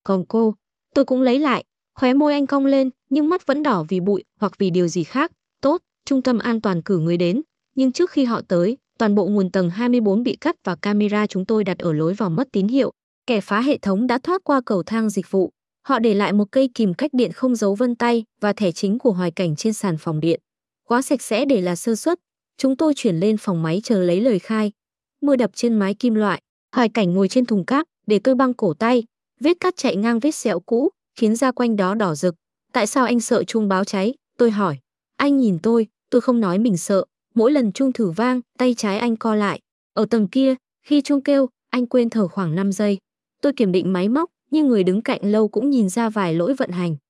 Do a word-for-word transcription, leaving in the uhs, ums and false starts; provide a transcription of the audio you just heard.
Còn cô, tôi cũng lấy lại. Khóe môi anh cong lên, nhưng mắt vẫn đỏ vì bụi hoặc vì điều gì khác. Tốt, trung tâm an toàn cử người đến. Nhưng trước khi họ tới, toàn bộ nguồn tầng hai mươi bốn bị cắt và camera chúng tôi đặt ở lối vào mất tín hiệu. Kẻ phá hệ thống đã thoát qua cầu thang dịch vụ. Họ để lại một cây kìm cách điện không dấu vân tay và thẻ chính của Hoài Cảnh trên sàn phòng điện. Quá sạch sẽ để là sơ suất. Chúng tôi chuyển lên phòng máy chờ lấy lời khai. Mưa đập trên mái kim loại. Hoài Cảnh ngồi trên thùng cát, để tôi băng cổ tay. Vết cắt chạy ngang vết sẹo cũ, khiến da quanh đó đỏ rực. Tại sao anh sợ chuông báo cháy? Tôi hỏi. Anh nhìn tôi, tôi không nói mình sợ. Mỗi lần chuông thử vang, tay trái anh co lại. Ở tầng kia, khi chuông kêu, anh quên thở khoảng năm giây. Tôi kiểm định máy móc, nhưng người đứng cạnh lâu cũng nhìn ra vài lỗi vận hành.